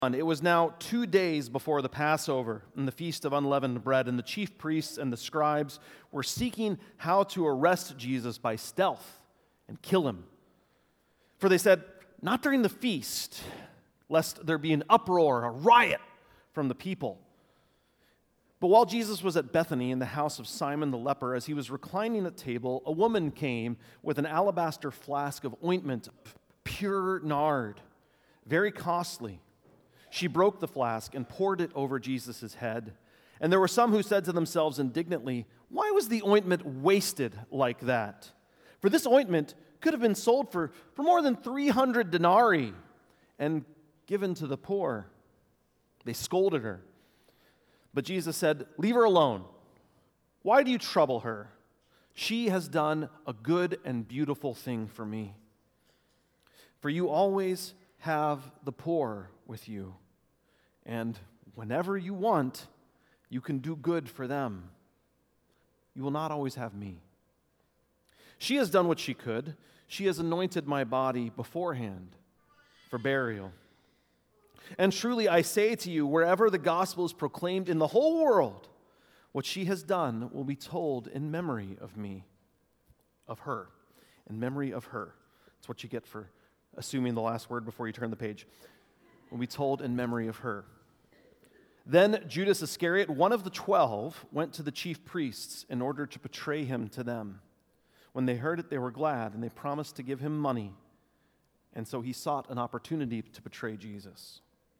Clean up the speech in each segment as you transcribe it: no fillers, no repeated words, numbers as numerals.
It was now 2 days before the Passover and the Feast of Unleavened Bread, and the chief priests and the scribes were seeking how to arrest Jesus by stealth and kill him. For they said, "Not during the feast, lest there be an uproar, a riot from the people." But while Jesus was at Bethany in the house of Simon the leper, as he was reclining at table, a woman came with an alabaster flask of ointment of pure nard, very costly. She broke the flask and poured it over Jesus' head. And there were some who said to themselves indignantly, "Why was the ointment wasted like that? For this ointment could have been sold for more than 300 denarii and given to the poor." They scolded her. But Jesus said, "Leave her alone. Why do you trouble her? She has done a good and beautiful thing for me. For you always have the poor with you, and whenever you want, you can do good for them. You will not always have me. She has done what she could. She has anointed my body beforehand for burial. And truly I say to you, wherever the gospel is proclaimed in the whole world, what she has done will be told in memory of me, of her, in memory of her." That's what you get for assuming the last word before you turn the page. Will be told in memory of her. Then Judas Iscariot, one of the 12, went to the chief priests in order to betray him to them. When they heard it, they were glad, and they promised to give him money. And so he sought an opportunity to betray Jesus.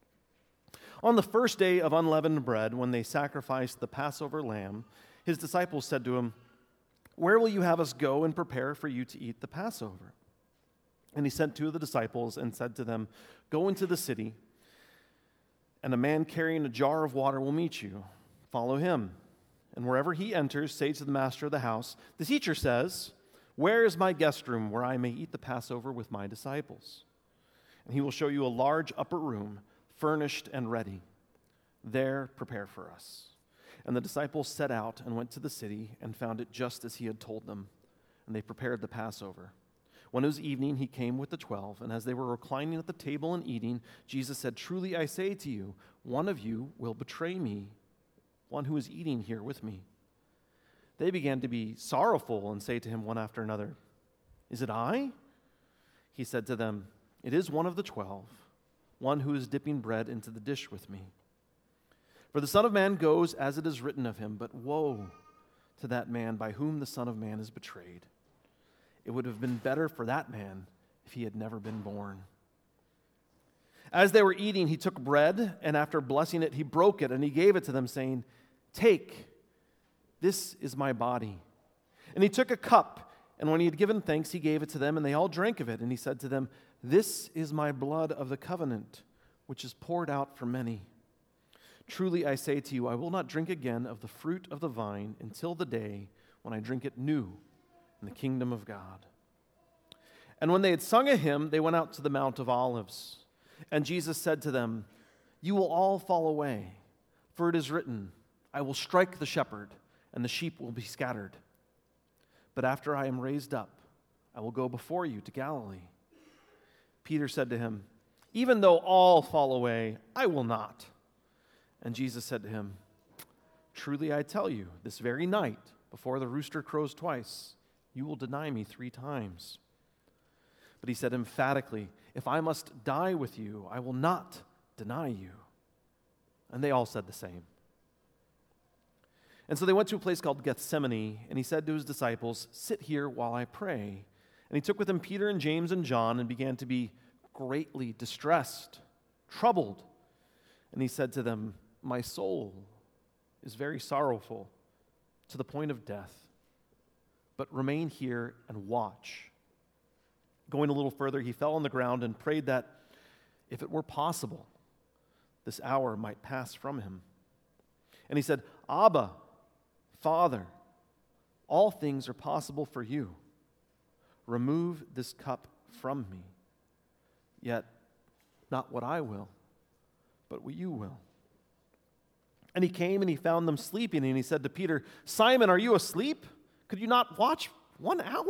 On the first day of unleavened bread, when they sacrificed the Passover lamb, his disciples said to him, "Where will you have us go and prepare for you to eat the Passover?" And he sent 2 of the disciples and said to them, "Go into the city, and a man carrying a jar of water will meet you. Follow him. And wherever he enters, say to the master of the house, 'The teacher says, where is my guest room where I may eat the Passover with my disciples?' And he will show you a large upper room, furnished and ready. There prepare for us." And the disciples set out and went to the city and found it just as he had told them. And they prepared the Passover. When it was evening, he came with the 12, and as they were reclining at the table and eating, Jesus said, "Truly I say to you, one of you will betray me, one who is eating here with me." They began to be sorrowful and say to him one after another, "Is it I?" He said to them, "It is one of the 12, one who is dipping bread into the dish with me. For the Son of Man goes as it is written of him, but woe to that man by whom the Son of Man is betrayed. It would have been better for that man if he had never been born." As they were eating, he took bread, and after blessing it, he broke it, and he gave it to them, saying, "Take, this is my body." And he took a cup, and when he had given thanks, he gave it to them, and they all drank of it. And he said to them, "This is my blood of the covenant, which is poured out for many. Truly I say to you, I will not drink again of the fruit of the vine until the day when I drink it new in the kingdom of God." And when they had sung a hymn, they went out to the Mount of Olives. And Jesus said to them, "You will all fall away, for it is written, I will strike the shepherd, and the sheep will be scattered. But after I am raised up, I will go before you to Galilee." Peter said to him, "Even though all fall away, I will not." And Jesus said to him, "Truly I tell you, this very night, before the rooster crows twice, you will deny me 3 times. But he said emphatically, "If I must die with you, I will not deny you." And they all said the same. And so they went to a place called Gethsemane, and he said to his disciples, "Sit here while I pray." And he took with him Peter and James and John and began to be greatly distressed, troubled. And he said to them, "My soul is very sorrowful to the point of death. But remain here and watch." Going a little further, he fell on the ground and prayed that, if it were possible, this hour might pass from him. And he said, "Abba, Father, all things are possible for you. Remove this cup from me. Yet not what I will, but what you will." And he came and he found them sleeping, and he said to Peter, "Simon, are you asleep? Could you not watch 1 hour?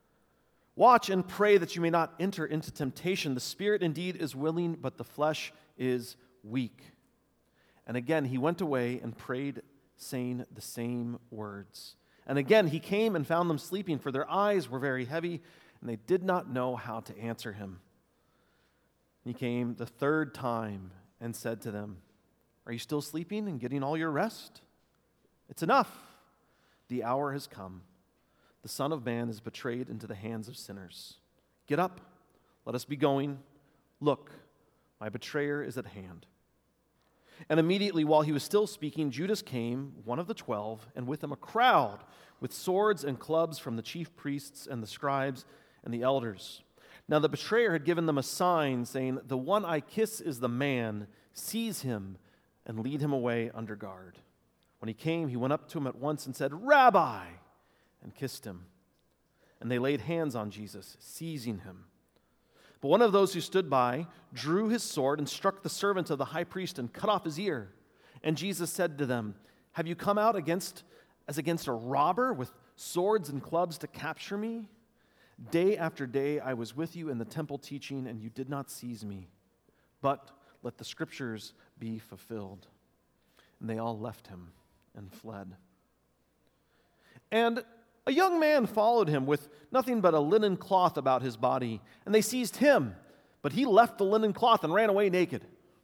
Watch and pray that you may not enter into temptation. The spirit indeed is willing, but the flesh is weak." And again he went away and prayed, saying the same words. And again he came and found them sleeping, for their eyes were very heavy, and they did not know how to answer him. He came the third time and said to them, "Are you still sleeping and getting all your rest? It's enough. The hour has come. The Son of Man is betrayed into the hands of sinners. Get up, let us be going. Look, my betrayer is at hand." And immediately while he was still speaking, Judas came, one of the 12, and with him a crowd with swords and clubs from the chief priests and the scribes and the elders. Now the betrayer had given them a sign, saying, "The one I kiss is the man. Seize him and lead him away under guard." When he came, he went up to him at once and said, "Rabbi," and kissed him. And they laid hands on Jesus, seizing him. But one of those who stood by drew his sword and struck the servant of the high priest and cut off his ear. And Jesus said to them, "Have you come out as against a robber with swords and clubs to capture me? Day after day I was with you in the temple teaching, and you did not seize me. But let the scriptures be fulfilled." And they all left him and fled. And a young man followed him with nothing but a linen cloth about his body, and they seized him, but he left the linen cloth and ran away naked.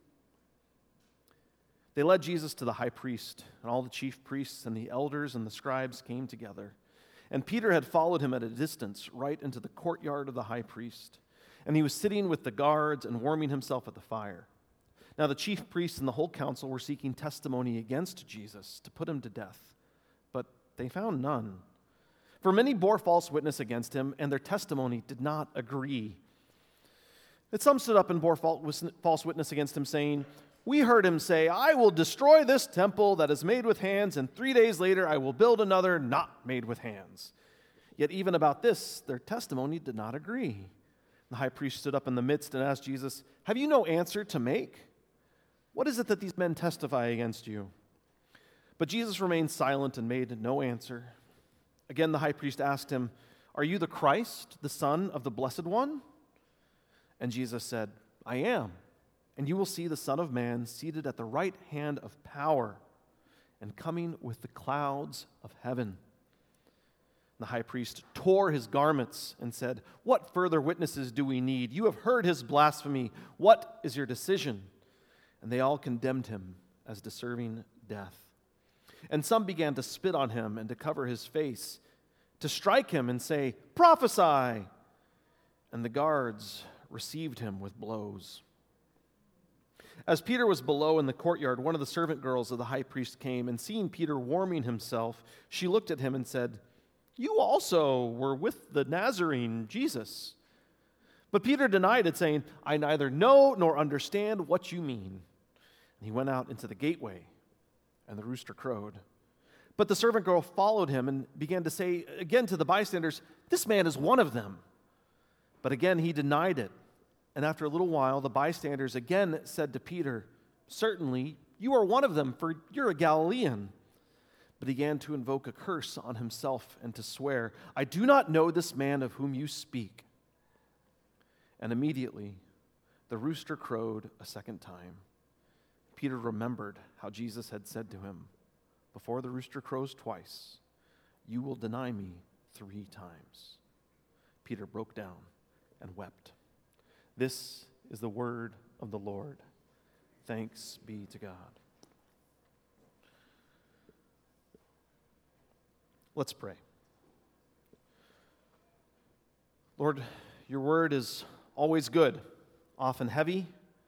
They led Jesus to the high priest, and all the chief priests and the elders and the scribes came together. And Peter had followed him at a distance, right into the courtyard of the high priest. And he was sitting with the guards and warming himself at the fire. Now the chief priests and the whole council were seeking testimony against Jesus to put him to death, but they found none. For many bore false witness against him, and their testimony did not agree. But some stood up and bore false witness against him, saying, "We heard him say, 'I will destroy this temple that is made with hands, and 3 days later I will build another not made with hands.' Yet even about this, their testimony did not agree." The high priest stood up in the midst and asked Jesus, "Have you no answer to make? What is it that these men testify against you?" But Jesus remained silent and made no answer. Again, the high priest asked him, "Are you the Christ, the Son of the Blessed One?" And Jesus said, "I am. And you will see the Son of Man seated at the right hand of power and coming with the clouds of heaven." The high priest tore his garments and said, "What further witnesses do we need? You have heard his blasphemy. What is your decision?" And they all condemned him as deserving death. And some began to spit on him and to cover his face, to strike him and say, "Prophesy!" And the guards received him with blows. As Peter was below in the courtyard, one of the servant girls of the high priest came, and seeing Peter warming himself, she looked at him and said, "You also were with the Nazarene, Jesus." But Peter denied it, saying, "I neither know nor understand what you mean." And he went out into the gateway, and the rooster crowed. But the servant girl followed him and began to say again to the bystanders, "This man is one of them." But again he denied it. And after a little while, the bystanders again said to Peter, "Certainly, you are one of them, for you're a Galilean." But he began to invoke a curse on himself and to swear, "I do not know this man of whom you speak." And immediately the rooster crowed a second time. Peter remembered how Jesus had said to him, "Before the rooster crows twice, you will deny me 3 times." Peter broke down and wept. This is the word of the Lord. Thanks be to God. Let's pray. Lord, your word is always good, often heavy,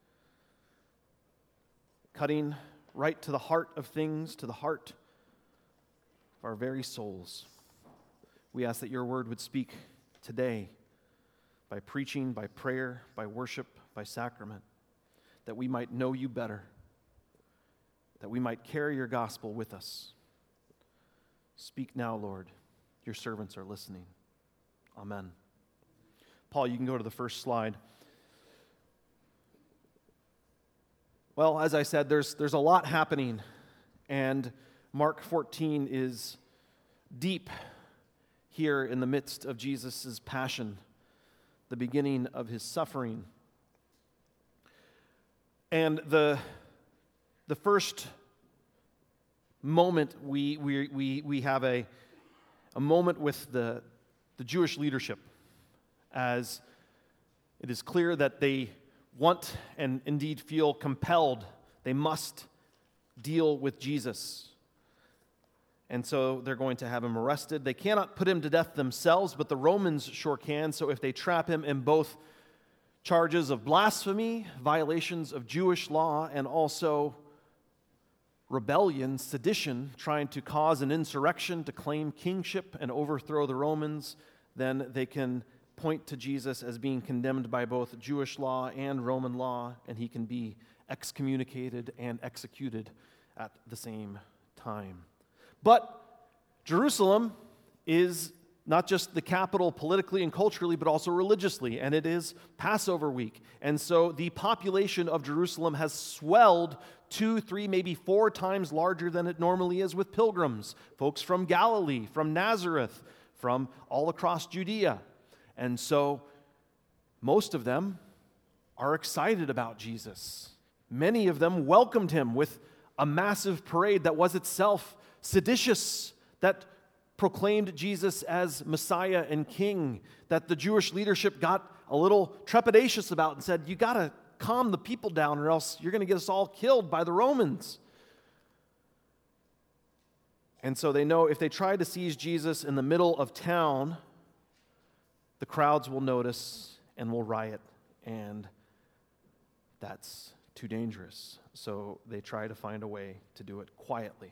cutting right to the heart of things, to the heart of our very souls. We ask that your word would speak today by preaching, by prayer, by worship, by sacrament, that we might know you better, that we might carry your gospel with us. Speak now, Lord. Your servants are listening. Amen. Paul, you can go to the first slide. Well, as I said, there's a lot happening, and Mark 14 is deep here in the midst of Jesus' passion, the beginning of his suffering. And the first moment we have a moment with the Jewish leadership, as it is clear that they want and indeed feel compelled. They must deal with Jesus. And so they're going to have him arrested. They cannot put him to death themselves, but the Romans sure can. So if they trap him in both charges of blasphemy, violations of Jewish law, and also rebellion, sedition, trying to cause an insurrection to claim kingship and overthrow the Romans, then they can point to Jesus as being condemned by both Jewish law and Roman law, and he can be excommunicated and executed at the same time. But Jerusalem is not just the capital politically and culturally, but also religiously, and it is Passover week. And so the population of Jerusalem has swelled 2, 3, maybe 4 times larger than it normally is with pilgrims, folks from Galilee, from Nazareth, from all across Judea. And so most of them are excited about Jesus. Many of them welcomed him with a massive parade that was itself seditious, that proclaimed Jesus as Messiah and King, that the Jewish leadership got a little trepidatious about and said, you got to calm the people down or else you're going to get us all killed by the Romans. And so they know if they try to seize Jesus in the middle of town, the crowds will notice and will riot, and that's too dangerous. So they try to find a way to do it quietly.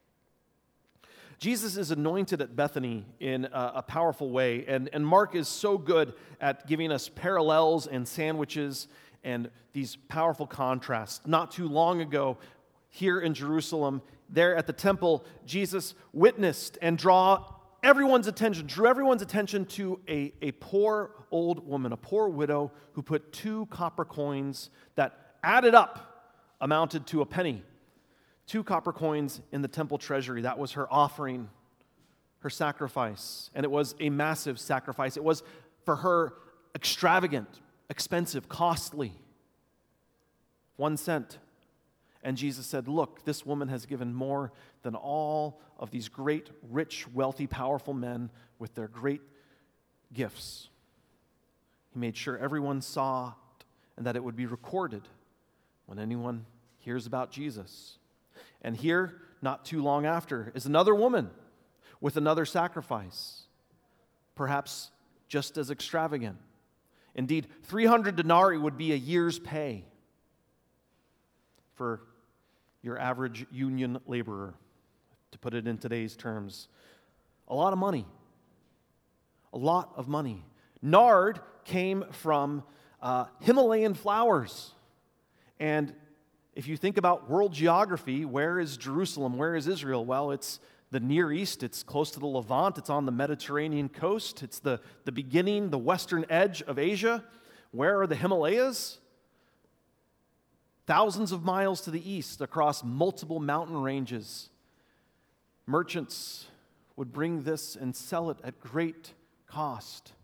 Jesus is anointed at Bethany in a powerful way, and Mark is so good at giving us parallels and sandwiches and these powerful contrasts. Not too long ago, here in Jerusalem, there at the temple, Jesus witnessed and drew everyone's attention to a poor old woman, a poor widow who put 2 copper coins that added up amounted to a penny. 2 copper coins in the temple treasury. That was her offering, her sacrifice. And it was a massive sacrifice. It was for her extravagant, expensive, costly. 1 cent. And Jesus said, look, this woman has given more than all of these great, rich, wealthy, powerful men with their great gifts. He made sure everyone saw it and that it would be recorded when anyone hears about Jesus. And here, not too long after, is another woman with another sacrifice, perhaps just as extravagant. Indeed, 300 denarii would be a year's pay for your average union laborer, to put it in today's terms. A lot of money. A lot of money. Nard came from Himalayan flowers. And if you think about world geography, where is Jerusalem? Where is Israel? Well, it's the Near East. It's close to the Levant. It's on the Mediterranean coast. It's the beginning, the western edge of Asia. Where are the Himalayas? Thousands of miles to the east, across multiple mountain ranges. Merchants would bring this and sell it at great cost.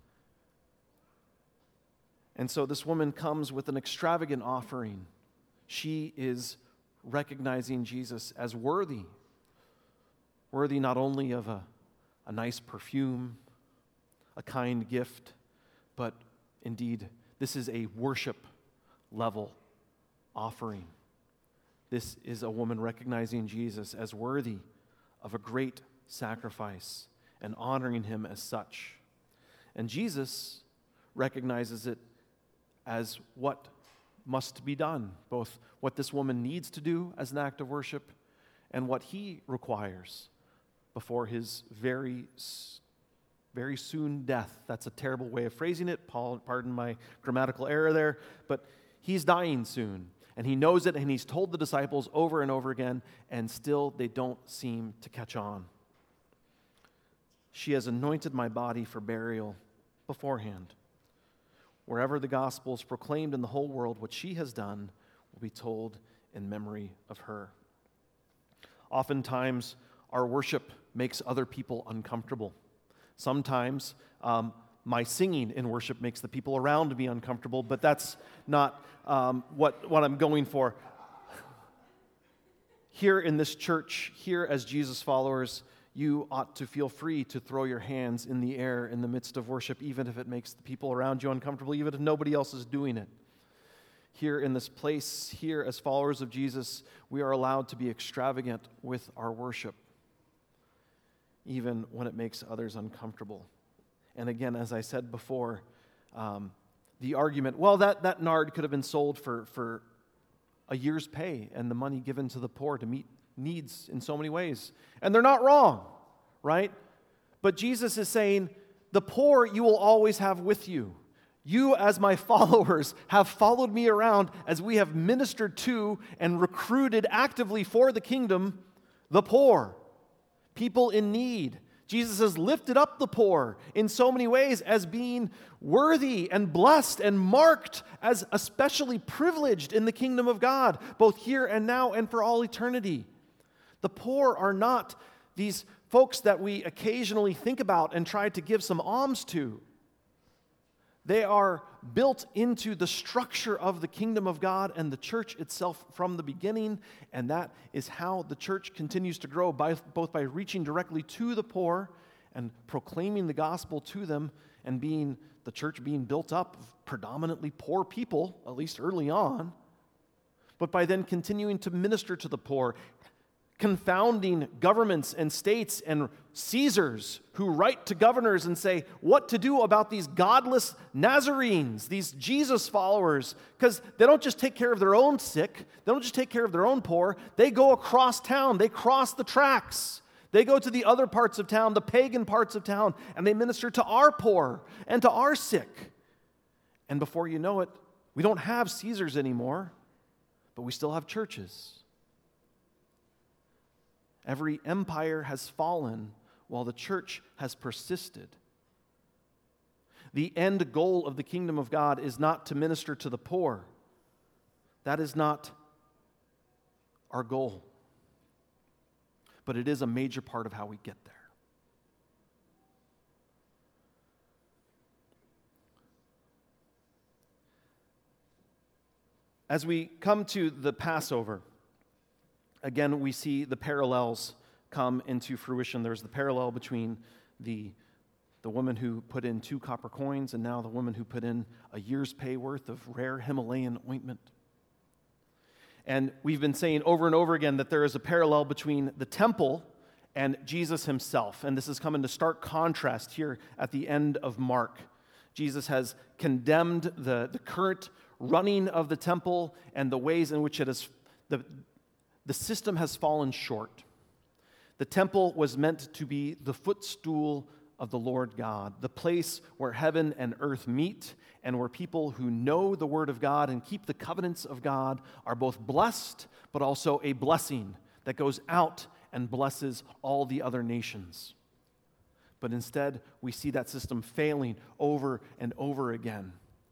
And so this woman comes with an extravagant offering. She is recognizing Jesus as worthy not only of a nice perfume, a kind gift, but indeed, this is a worship level offering. This is a woman recognizing Jesus as worthy of a great sacrifice and honoring him as such. And Jesus recognizes it as what must be done, both what this woman needs to do as an act of worship and what he requires before his very soon death. That's a terrible way of phrasing it. Pardon my grammatical error there, but he's dying soon. And he knows it, and he's told the disciples over and over again, and still they don't seem to catch on. She has anointed my body for burial beforehand. Wherever the gospel is proclaimed in the whole world, what she has done will be told in memory of her. Oftentimes, our worship makes other people uncomfortable. Sometimes My singing in worship makes the people around me uncomfortable, but that's not what I'm going for. Here in this church, here as Jesus followers, you ought to feel free to throw your hands in the air in the midst of worship, even if it makes the people around you uncomfortable, even if nobody else is doing it. Here in this place, here as followers of Jesus, we are allowed to be extravagant with our worship, even when it makes others uncomfortable. And again, as I said before, the argument, well, that nard could have been sold for a year's pay and the money given to the poor to meet needs in so many ways. And they're not wrong, right? But Jesus is saying, the poor you will always have with you. You, as my followers, have followed me around as we have ministered to and recruited actively for the kingdom the poor, people in need. Jesus has lifted up the poor in so many ways as being worthy and blessed and marked as especially privileged in the kingdom of God, both here and now and for all eternity. The poor are not these folks that we occasionally think about and try to give some alms to. They are built into the structure of the kingdom of God and the church itself from the beginning, and that is how the church continues to grow, both by reaching directly to the poor and proclaiming the gospel to them, and the church being built up of predominantly poor people, at least early on, but by then continuing to minister to the poor, confounding governments and states and Caesars who write to governors and say what to do about these godless Nazarenes, these Jesus followers, because they don't just take care of their own sick, they don't just take care of their own poor, they go across town, they cross the tracks. They go to the other parts of town, the pagan parts of town, and they minister to our poor and to our sick. And before you know it, we don't have Caesars anymore, but we still have churches. Every empire has fallen while the church has persisted. The end goal of the kingdom of God is not to minister to the poor. That is not our goal. But it is a major part of how we get there. As we come to the Passover, again, we see the parallels come into fruition. There's the parallel between the woman who put in 2 copper coins and now the woman who put in a year's pay worth of rare Himalayan ointment. And we've been saying over and over again that there is a parallel between the temple and Jesus himself. And this has come into stark contrast here at the end of Mark. Jesus has condemned the current running of the temple and the ways in which it has the system has fallen short. The temple was meant to be the footstool of the Lord God, the place where heaven and earth meet, and where people who know the Word of God and keep the covenants of God are both blessed, but also a blessing that goes out and blesses all the other nations. But instead, we see that system failing over and over again.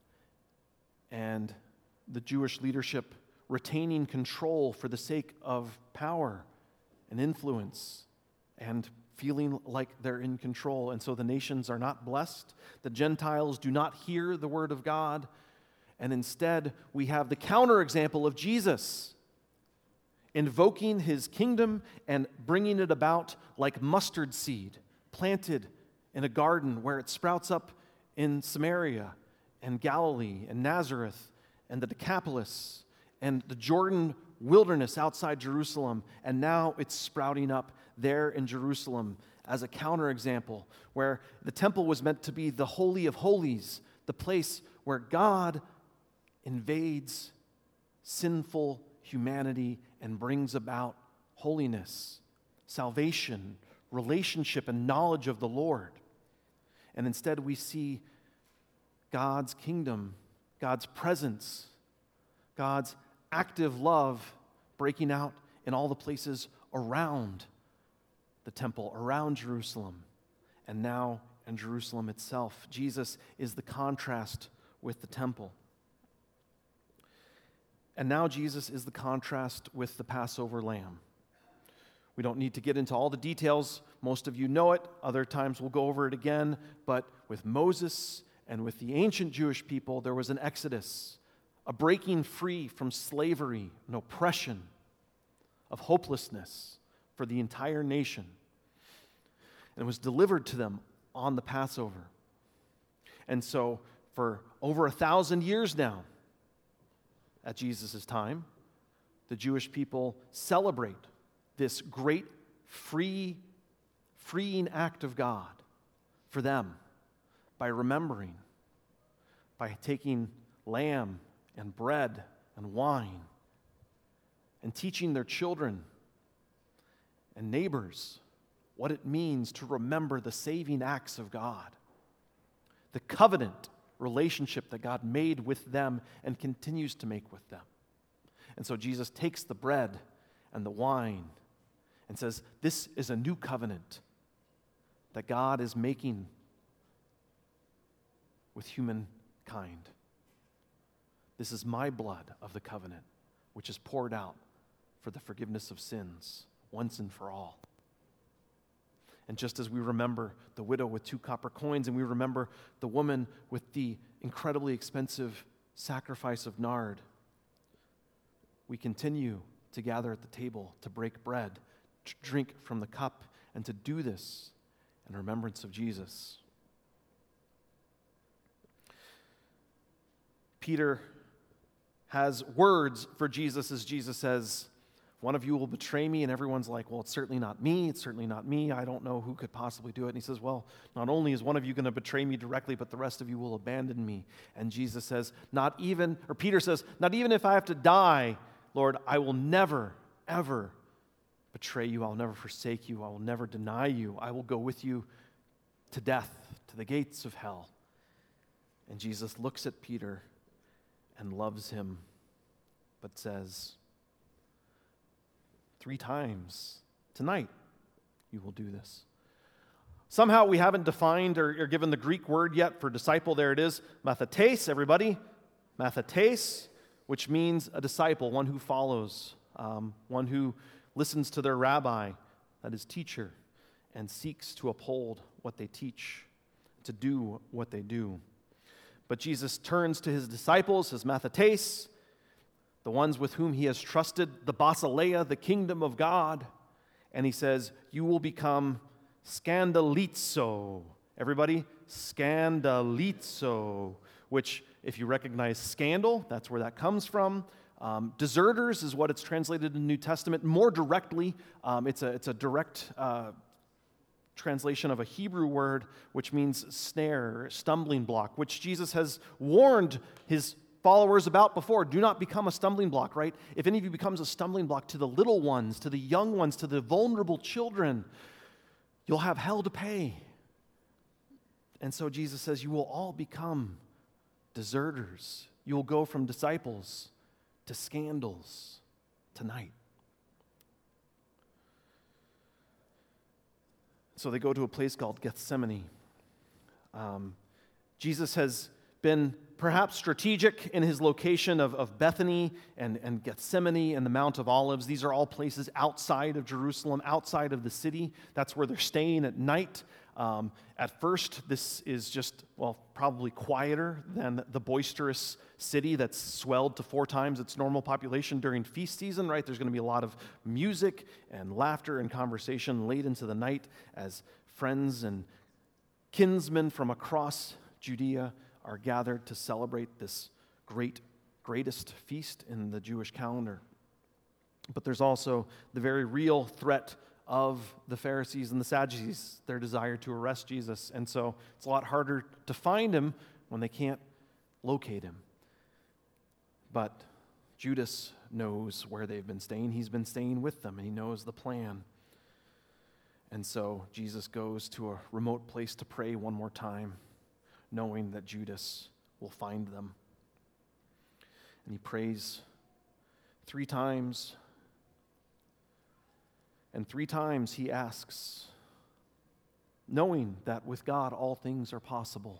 And the Jewish leadership retaining control for the sake of power and influence and feeling like they're in control. And so the nations are not blessed. The Gentiles do not hear the word of God. And instead, we have the counterexample of Jesus invoking his kingdom and bringing it about like mustard seed planted in a garden where it sprouts up in Samaria and Galilee and Nazareth and the Decapolis and the Jordan wilderness outside Jerusalem, and now it's sprouting up there in Jerusalem as a counterexample, where the temple was meant to be the Holy of Holies, the place where God invades sinful humanity and brings about holiness, salvation, relationship, and knowledge of the Lord. And instead we see God's kingdom, God's presence, God's active love breaking out in all the places around the temple, around Jerusalem, and now in Jerusalem itself. Jesus is the contrast with the temple. And now Jesus is the contrast with the Passover lamb. We don't need to get into all the details. Most of you know it. Other times we'll go over it again. But with Moses and with the ancient Jewish people, there was an exodus, a breaking free from slavery and oppression, of hopelessness for the entire nation. And it was delivered to them on the Passover. And so for over 1,000 years now, at Jesus' time, the Jewish people celebrate this great freeing act of God for them by remembering, by taking lamb and bread and wine and teaching their children and neighbors what it means to remember the saving acts of God, the covenant relationship that God made with them and continues to make with them. And so Jesus takes the bread and the wine and says, this is a new covenant that God is making with humankind. This is my blood of the covenant, which is poured out for the forgiveness of sins once and for all. And just as we remember the widow with 2 copper coins, and we remember the woman with the incredibly expensive sacrifice of nard, we continue to gather at the table, to break bread, to drink from the cup, and to do this in remembrance of Jesus. Peter has words for Jesus as Jesus says, one of you will betray me, and everyone's like, well, it's certainly not me, it's certainly not me, I don't know who could possibly do it. And he says, well, not only is one of you going to betray me directly, but the rest of you will abandon me. And Jesus says, Peter says, not even if I have to die, Lord, I will never, ever betray you, I'll never forsake you, I will never deny you, I will go with you to death, to the gates of hell. And Jesus looks at Peter and loves him, but says, 3 times tonight you will do this. Somehow we haven't defined or given the Greek word yet for disciple. There it is, mathetes, everybody. Mathetes, which means a disciple, one who follows, one who listens to their rabbi, that is teacher, and seeks to uphold what they teach, to do what they do. But Jesus turns to his disciples, his mathetes, the ones with whom he has trusted the basileia, the kingdom of God, and he says, you will become scandalizo. Everybody, scandalizo, which, if you recognize scandal, that's where that comes from. Deserters is what it's translated in the New Testament. More directly, it's a direct translation of a Hebrew word which means snare, stumbling block, which Jesus has warned his followers about before. Do not become a stumbling block, right? If any of you becomes a stumbling block to the little ones, to the young ones, to the vulnerable children, you'll have hell to pay. And so Jesus says you will all become deserters. You will go from disciples to scandals tonight. So they go to a place called Gethsemane. Jesus has been perhaps strategic in his location of Bethany and Gethsemane and the Mount of Olives. These are all places outside of Jerusalem, outside of the city. That's where they're staying at night. At first, this is just, probably quieter than the boisterous city that's swelled to 4 times its normal population during feast season, right? There's going to be a lot of music and laughter and conversation late into the night as friends and kinsmen from across Judea are gathered to celebrate this greatest feast in the Jewish calendar. But there's also the very real threat of the Pharisees and the Sadducees, their desire to arrest Jesus. And so it's a lot harder to find him when they can't locate him. But Judas knows where they've been staying. He's been staying with them, and he knows the plan. And so Jesus goes to a remote place to pray one more time, knowing that Judas will find them. And he prays 3 times. And 3 times he asks, knowing that with God all things are possible.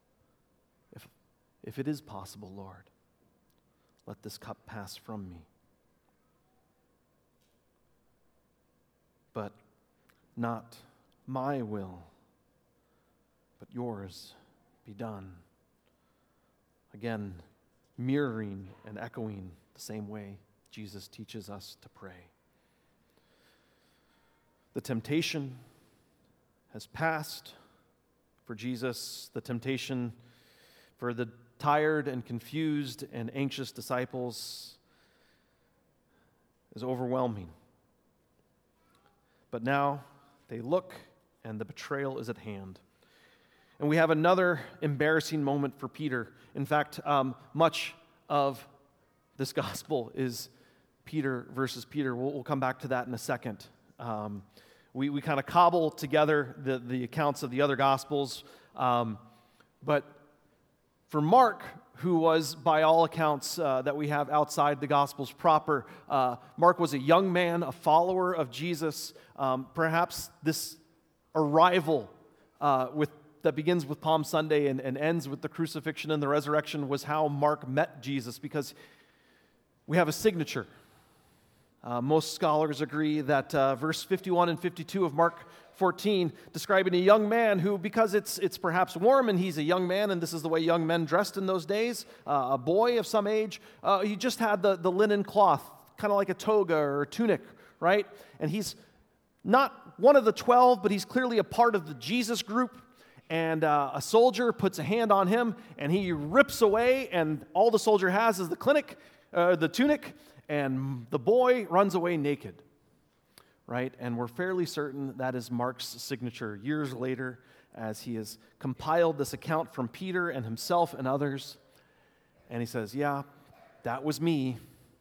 If it is possible, Lord, let this cup pass from me. but not my will, but yours be done. Again, mirroring and echoing the same way Jesus teaches us to pray. The temptation has passed for Jesus. The temptation for the tired and confused and anxious disciples is overwhelming. But now they look, and the betrayal is at hand. And we have another embarrassing moment for Peter. In fact, much of this gospel is Peter versus Peter. We'll come back to that in a second. We kind of cobble together the accounts of the other gospels. But for Mark, who was, by all accounts that we have outside the Gospels proper, Mark was a young man, a follower of Jesus. Perhaps this arrival that begins with Palm Sunday and ends with the crucifixion and the resurrection was how Mark met Jesus, because we have a signature. Most scholars agree that verse 51 and 52 of Mark 14, describing a young man who, because it's perhaps warm and he's a young man, and this is the way young men dressed in those days, a boy of some age, he just had the linen cloth, kind of like a toga or a tunic, right? And he's not one of the 12, but he's clearly a part of the Jesus group. And a soldier puts a hand on him, and he rips away, and all the soldier has is the tunic, and the boy runs away naked. Right? And we're fairly certain that is Mark's signature years later, as he has compiled this account from Peter and himself and others. And he says, yeah, that was me.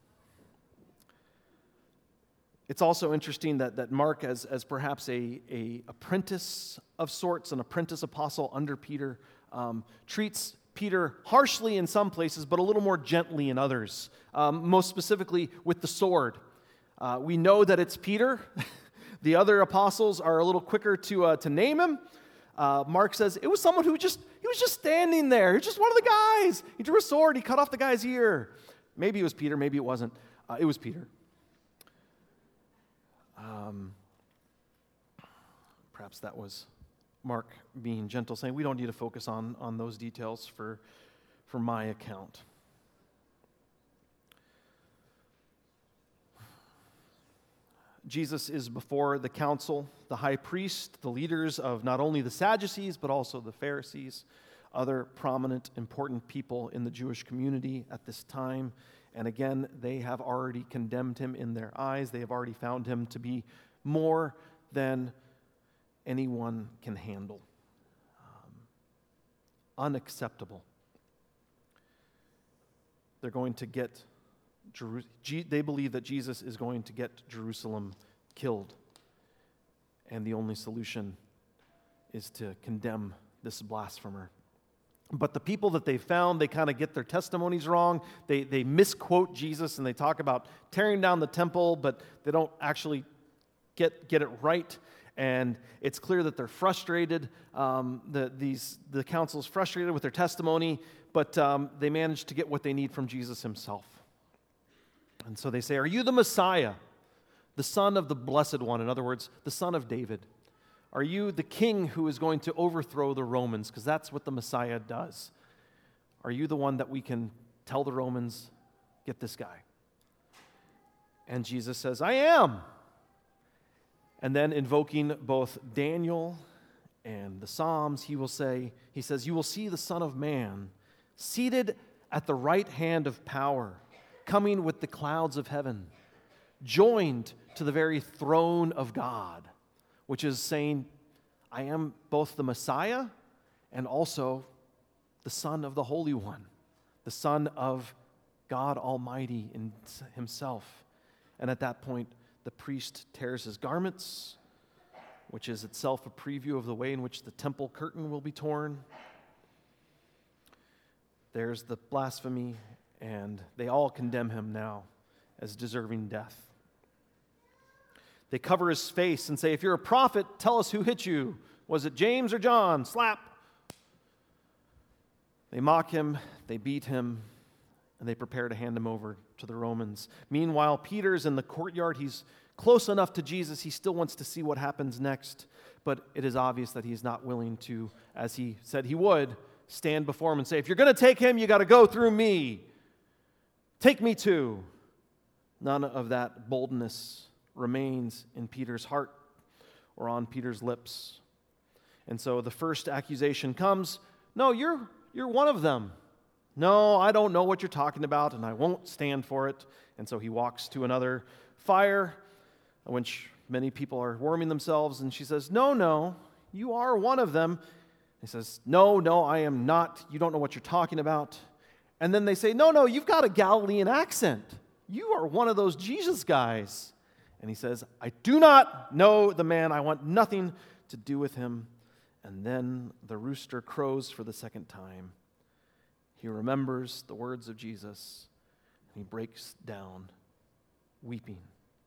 It's also interesting that Mark, as perhaps a apprentice of sorts, an apprentice apostle under Peter, treats Peter harshly in some places, but a little more gently in others, most specifically with the sword. We know that it's Peter. The other apostles are a little quicker to name him. Mark says it was someone he was just standing there. He was just one of the guys. He drew a sword. He cut off the guy's ear. Maybe it was Peter. Maybe it wasn't. It was Peter. Perhaps that was Mark being gentle, saying we don't need to focus on those details for my account. Jesus is before the council, the high priest, the leaders of not only the Sadducees, but also the Pharisees, other prominent, important people in the Jewish community at this time. And again, they have already condemned him in their eyes. They have already found him to be more than anyone can handle. Unacceptable. They're going to get they believe that Jesus is going to get Jerusalem killed. And the only solution is to condemn this blasphemer. But the people that they found, they kind of get their testimonies wrong. They misquote Jesus, and they talk about tearing down the temple, but they don't actually get it right. And it's clear that they're frustrated. The council's frustrated with their testimony, but they manage to get what they need from Jesus himself. And so they say, are you the Messiah, the Son of the Blessed One? In other words, the Son of David. Are you the king who is going to overthrow the Romans? Because that's what the Messiah does. Are you the one that we can tell the Romans, get this guy? And Jesus says, I am. And then invoking both Daniel and the Psalms, he says, you will see the Son of Man seated at the right hand of power, coming with the clouds of heaven, joined to the very throne of God, which is saying, I am both the Messiah and also the Son of the Holy One, the Son of God Almighty in himself. And at that point, the priest tears his garments, which is itself a preview of the way in which the temple curtain will be torn. There's the blasphemy, and they all condemn him now as deserving death. They cover his face and say, if you're a prophet, tell us who hit you. Was it James or John? Slap. They mock him, they beat him, and they prepare to hand him over to the Romans. Meanwhile, Peter's in the courtyard. He's close enough to Jesus. He still wants to see what happens next, but it is obvious that he's not willing to, as he said he would, stand before him and say, if you're going to take him, you got to go through me. Take me too. None of that boldness remains in Peter's heart or on Peter's lips. And so the first accusation comes, no, you're one of them. No, I don't know what you're talking about, and I won't stand for it. And so he walks to another fire, which many people are warming themselves, and she says, no, you are one of them. He says, no, I am not. You don't know what you're talking about. And then they say, no, you've got a Galilean accent. You are one of those Jesus guys. And he says, I do not know the man. I want nothing to do with him. And then the rooster crows for the second time. He remembers the words of Jesus, and he breaks down weeping.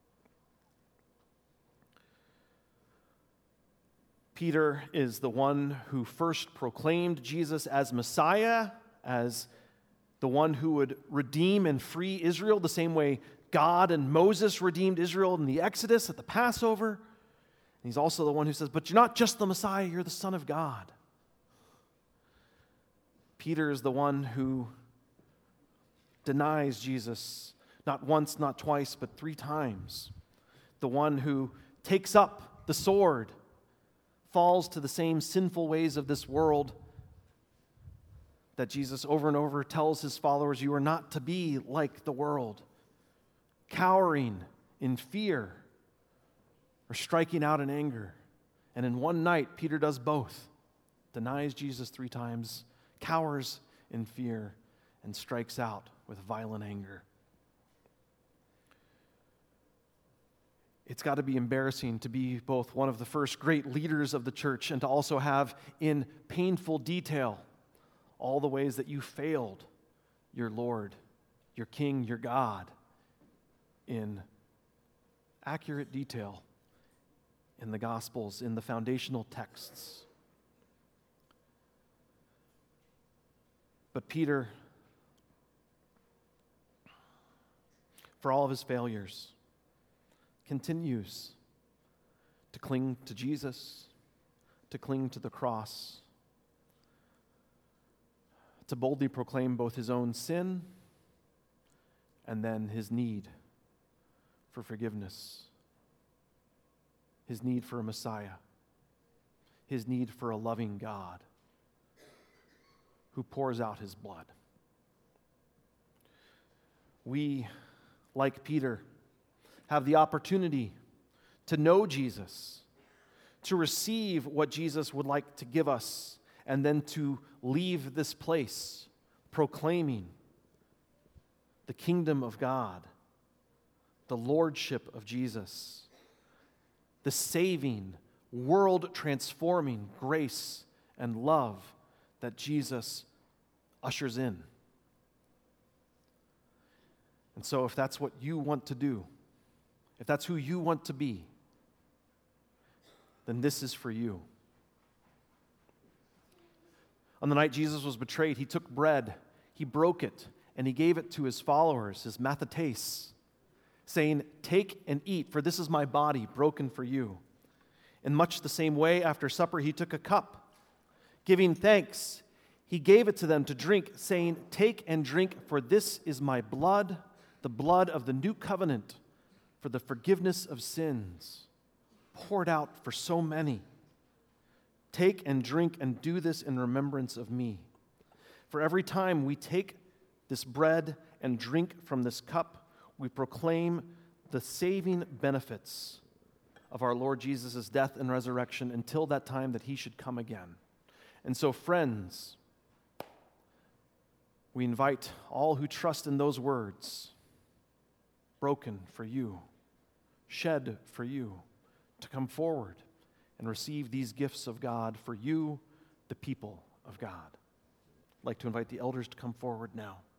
Peter is the one who first proclaimed Jesus as Messiah, as the one who would redeem and free Israel the same way God and Moses redeemed Israel in the Exodus at the Passover. And he's also the one who says, but you're not just the Messiah, you're the Son of God. Peter is the one who denies Jesus not once, not twice, but 3 times. The one who takes up the sword, falls to the same sinful ways of this world that Jesus over and over tells his followers, you are not to be like the world, cowering in fear or striking out in anger. And in one night, Peter does both, denies Jesus 3 times, cowers in fear, and strikes out with violent anger. It's got to be embarrassing to be both one of the first great leaders of the church and to also have in painful detail all the ways that you failed your Lord, your King, your God, in accurate detail in the Gospels, in the foundational texts. But Peter, for all of his failures, continues to cling to Jesus, to cling to the cross, to boldly proclaim both his own sin and then his need for forgiveness, his need for a Messiah, his need for a loving God who pours out his blood. We, like Peter, have the opportunity to know Jesus, to receive what Jesus would like to give us, and then to leave this place proclaiming the kingdom of God, the lordship of Jesus, the saving, world-transforming grace and love that Jesus ushers in. And so if that's what you want to do, if that's who you want to be, then this is for you. On the night Jesus was betrayed, he took bread, he broke it, and he gave it to his followers, his mathetes, saying, "Take and eat, for this is my body broken for you." In much the same way, after supper, he took a cup. Giving thanks, he gave it to them to drink, saying, "Take and drink, for this is my blood, the blood of the new covenant, for the forgiveness of sins, poured out for so many. Take and drink and do this in remembrance of me." For every time we take this bread and drink from this cup, we proclaim the saving benefits of our Lord Jesus' death and resurrection until that time that he should come again. And so, friends, we invite all who trust in those words, broken for you, shed for you, to come forward and receive these gifts of God for you, the people of God. I'd like to invite the elders to come forward now.